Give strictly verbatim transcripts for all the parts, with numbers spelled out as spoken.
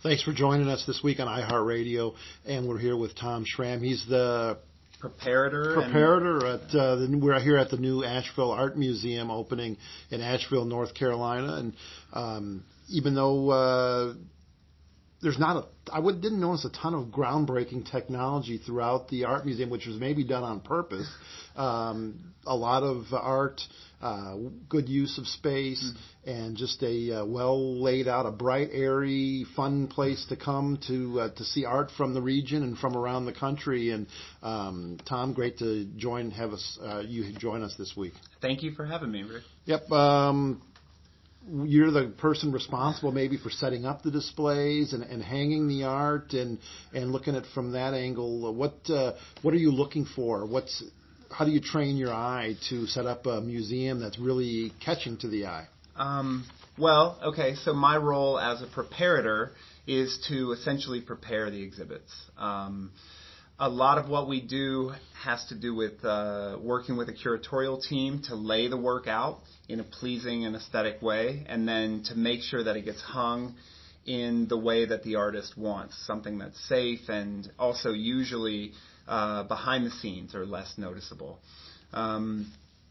Thanks for joining us this week on iHeartRadio, and we're here with Tom Schramm. He's the preparator. Preparator at uh, the, we're here at the new Asheville Art Museum opening in Asheville, North Carolina, and um, even though uh, there's not a, I would, didn't notice a ton of groundbreaking technology throughout the art museum, which was maybe done on purpose. Um, a lot of art, uh, good use of space, mm-hmm. and just a uh, well laid out, a bright, airy, fun place to come to uh, to see art from the region and from around the country. And um, Tom, great to join, have us, uh, you join us this week. Thank you for having me, Rick. Yep. Um, You're the person responsible maybe for setting up the displays and, and hanging the art and, and looking at it from that angle. What uh, what are you looking for? What's how do you train your eye to set up a museum that's really catching to the eye? Um, well, okay, so my role as a preparator is to essentially prepare the exhibits. Um, A lot of what we do has to do with uh, working with a curatorial team to lay the work out in a pleasing and aesthetic way, and then to make sure that it gets hung in the way that the artist wants, something that's safe and also usually uh, behind the scenes or less noticeable. Um,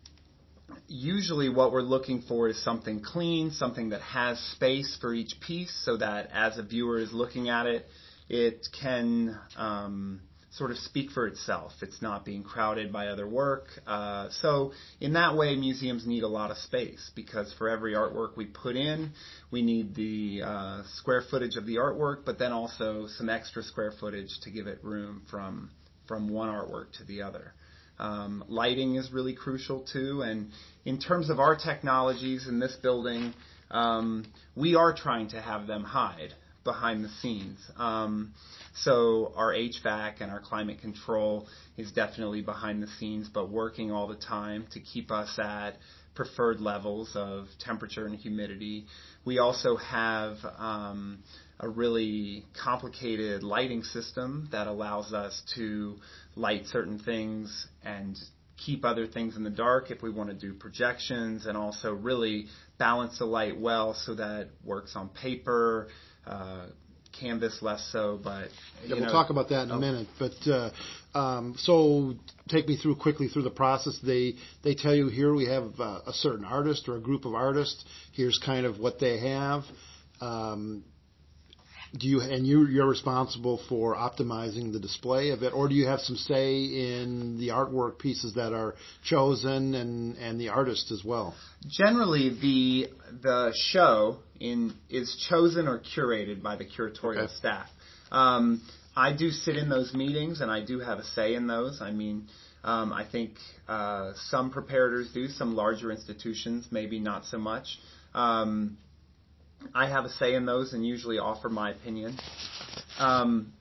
usually what we're looking for is something clean, something that has space for each piece so that as a viewer is looking at it, it can um, sort of speak for itself. It's not being crowded by other work. Uh, so in that way, museums need a lot of space because for every artwork we put in, we need the uh, square footage of the artwork, but then also some extra square footage to give it room from from one artwork to the other. Um, lighting is really crucial too, and in terms of our technologies in this building, um, we are trying to have them hide behind the scenes. Um, so our H V A C and our climate control is definitely behind the scenes, but working all the time to keep us at preferred levels of temperature and humidity. We also have um, a really complicated lighting system that allows us to light certain things and keep other things in the dark if we want to do projections, and also really balance the light well so that it works on paper, uh, canvas less so, but yeah, you we'll know, talk about that in a oh. minute. But uh, um, so take me through quickly through the process. They they tell you here we have uh, a certain artist or a group of artists. Here's kind of what they have. Um, do you and you you're responsible for optimizing the display of it, or do you have some say in the artwork pieces that are chosen and and the artist as well? Generally, the the show in is chosen or curated by the curatorial okay. staff. Um, I do sit in those meetings, and I do have a say in those. I mean, um, I think uh, some preparators do, some larger institutions maybe not so much. Um, I have a say in those and usually offer my opinion. Um,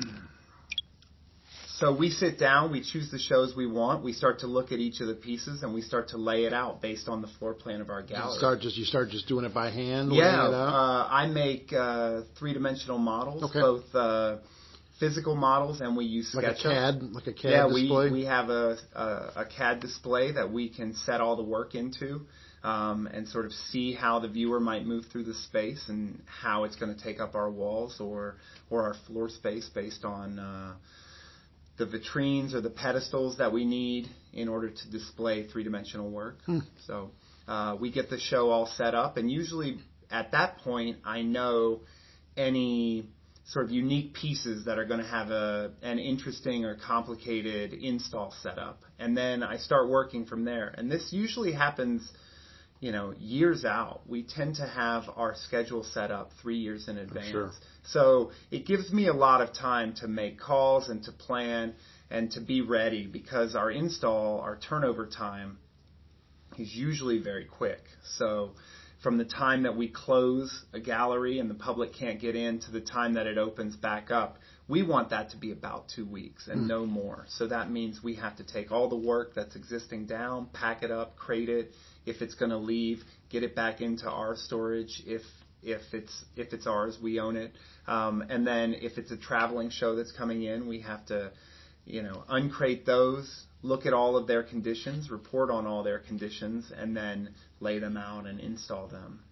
So we sit down, we choose the shows we want, we start to look at each of the pieces, and we start to lay it out based on the floor plan of our gallery. You start just you start just doing it by hand. Yeah, it out? Uh, I make uh, three-dimensional models, okay. both uh, physical models, and we use SketchUp. Like a C A D, like a C A D yeah, display. Yeah, we we have a, a a C A D display that we can set all the work into, um, and sort of see how the viewer might move through the space and how it's going to take up our walls or or our floor space based on Uh, the vitrines or the pedestals that we need in order to display three-dimensional work. Hmm. So uh, we get the show all set up, and usually at that point I know any sort of unique pieces that are going to have a an interesting or complicated install setup, and then I start working from there. And this usually happens, you know, years out. We tend to have our schedule set up three years in advance. Sure. So it gives me a lot of time to make calls and to plan and to be ready, because our install, our turnover time is usually very quick. So from the time that we close a gallery and the public can't get in to the time that it opens back up, we want that to be about two weeks and mm. no more. So that means we have to take all the work that's existing down, pack it up, crate it. If it's going to leave, get it back into our storage. If if it's if it's ours, we own it. Um, and then if it's a traveling show that's coming in, we have to, you know, uncrate those, look at all of their conditions, report on all their conditions, and then lay them out and install them.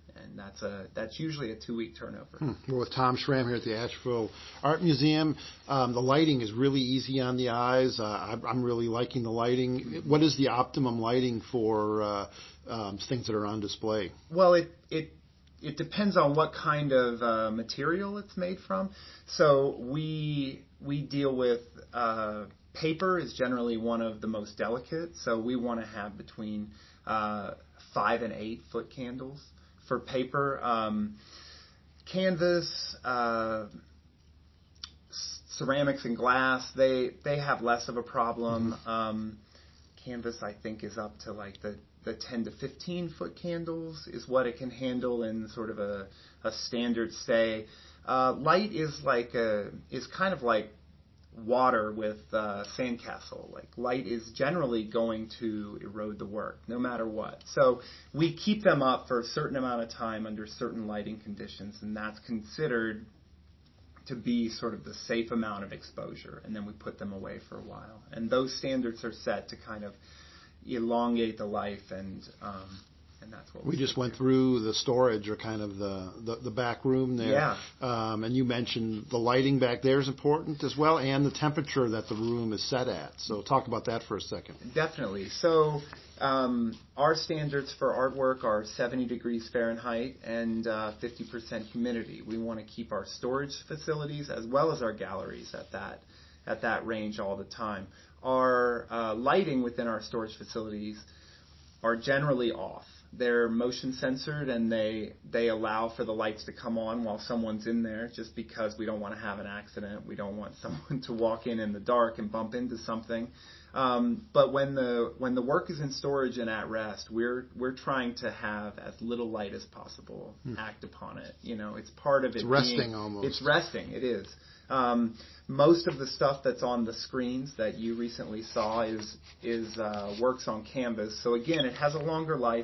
and that's a that's usually a two-week turnover. Hmm. We're with Tom Schramm here at the Asheville Art Museum. Um, the lighting is really easy on the eyes. Uh, I, I'm really liking the lighting. What is the optimum lighting for uh, um, things that are on display? Well, it it it depends on what kind of uh, material it's made from. So we we deal with uh, paper is generally one of the most delicate. So we want to have between uh, five and eight foot candles for paper. Um, canvas, uh, ceramics and glass, they they have less of a problem. Mm-hmm. Um, canvas, I think, is up to like the, the ten to fifteen foot candles is what it can handle in sort of a, a standard stay. Uh, light is like a is kind of like water with uh, sandcastle. Like light is generally going to erode the work, no matter what. So we keep them up for a certain amount of time under certain lighting conditions, and that's considered to be sort of the safe amount of exposure, and then we put them away for a while. And those standards are set to kind of elongate the life, and um, and that's what we, we just went through the storage, or kind of the, the, the back room there. Yeah. Um, and you mentioned the lighting back there is important as well, and the temperature that the room is set at. So talk about that for a second. Definitely. So um, our standards for artwork are seventy degrees Fahrenheit and uh, fifty percent humidity. We want to keep our storage facilities as well as our galleries at that at that range all the time. Our uh, lighting within our storage facilities are generally off. They're motion censored, and they they allow for the lights to come on while someone's in there, just because we don't want to have an accident. We don't want someone to walk in in the dark and bump into something. Um, but when the when the work is in storage and at rest, we're we're trying to have as little light as possible hmm. act upon it. You know, it's part of it. It's resting being, almost. It's resting. It is. Um, most of the stuff that's on the screens that you recently saw is is uh, works on canvas. So again, it has a longer life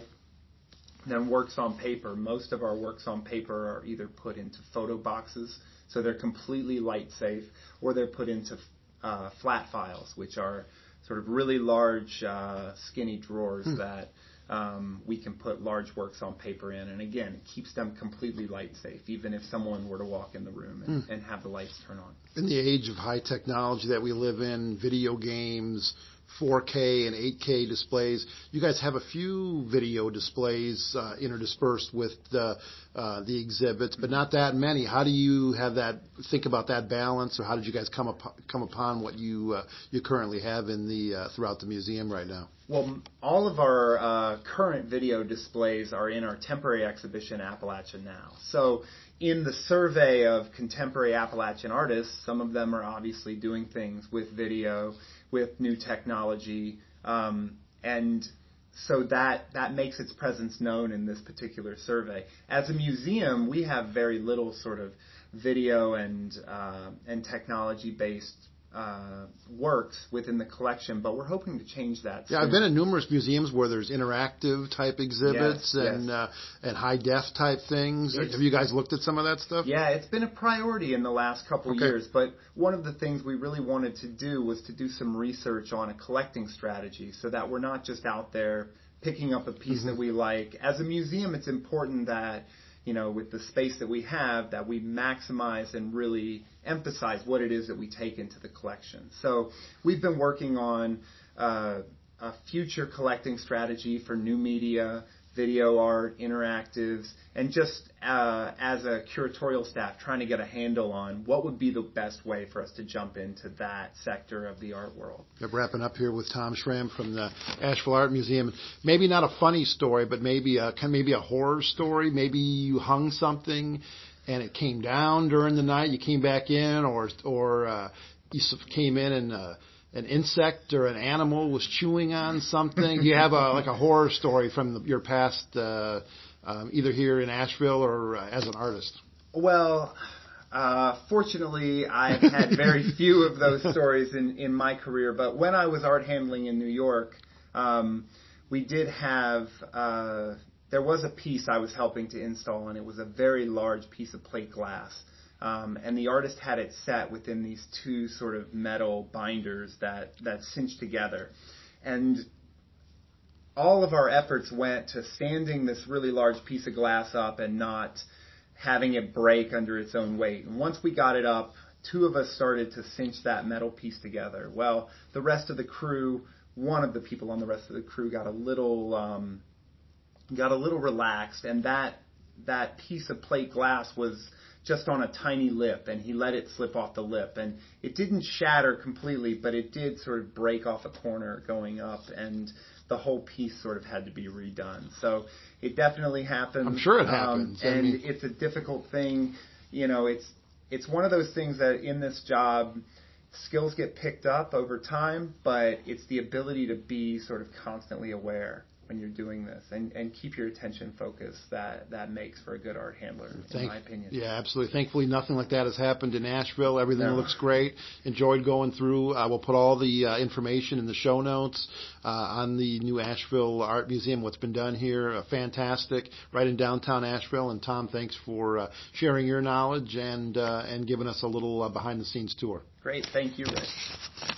than works on paper. Most of our works on paper are either put into photo boxes, so they're completely light safe, or they're put into uh, flat files, which are sort of really large, uh, skinny drawers hmm. that um, we can put large works on paper in. And again, it keeps them completely light safe, even if someone were to walk in the room and, hmm. and have the lights turn on. In the age of high technology that we live in, video games, four K and eight K displays, you guys have a few video displays uh, interdispersed with the uh, the exhibits, but not that many. How do you have that? Think about that balance, or how did you guys come up, come upon what you uh, you currently have in the uh, throughout the museum right now? Well, all of our uh, current video displays are in our temporary exhibition, Appalachia Now. So in the survey of contemporary Appalachian artists, some of them are obviously doing things with video, with new technology, um, and so that that makes its presence known in this particular survey. As a museum, we have very little sort of video and uh, and technology-based Uh, works within the collection, but we're hoping to change that soon. Yeah, I've been in numerous museums where there's interactive type exhibits yes, and yes. Uh, and high def type things. It's, Have you guys looked at some of that stuff? Yeah, it's been a priority in the last couple okay. years, but one of the things we really wanted to do was to do some research on a collecting strategy, so that we're not just out there picking up a piece mm-hmm. that we like. As a museum, it's important that, you know, with the space that we have, that we maximize and really emphasize what it is that we take into the collection. So we've been working on uh, a future collecting strategy for new media, video art, interactives, and just uh, as a curatorial staff trying to get a handle on what would be the best way for us to jump into that sector of the art world. I'm wrapping up here with Tom Schramm from the Asheville Art Museum. Maybe not a funny story, but maybe a, maybe a horror story. Maybe you hung something and it came down during the night. You came back in, or or uh, you came in and uh, an insect or an animal was chewing on something. Do you have a like a horror story from the, your past, uh, um, either here in Asheville or uh, as an artist? Well, uh, fortunately, I've had very few of those stories in, in my career. But when I was art handling in New York, um, we did have. Uh, There was a piece I was helping to install, and it was a very large piece of plate glass. Um, and the artist had it set within these two sort of metal binders that, that cinch together. And all of our efforts went to standing this really large piece of glass up and not having it break under its own weight. And once we got it up, two of us started to cinch that metal piece together. Well, the rest of the crew, one of the people on the rest of the crew got a little um, got a little relaxed, and that that piece of plate glass was just on a tiny lip, and he let it slip off the lip, and it didn't shatter completely, but it did sort of break off a corner going up, and the whole piece sort of had to be redone. So it definitely happened. I'm sure it um, happens. and I mean, it's a difficult thing. You know, it's it's one of those things that in this job, skills get picked up over time, but it's the ability to be sort of constantly aware when you're doing this and, and keep your attention focused that, that makes for a good art handler, in Thank, my opinion. Yeah, absolutely. Thankfully, nothing like that has happened in Asheville. Everything No. looks great. Enjoyed going through. I will put all the uh, information in the show notes uh, on the new Asheville Art Museum, what's been done here. Uh, fantastic. Right in downtown Asheville. And Tom, thanks for uh, sharing your knowledge and, uh, and giving us a little uh, behind-the-scenes tour. Great. Thank you, Rick.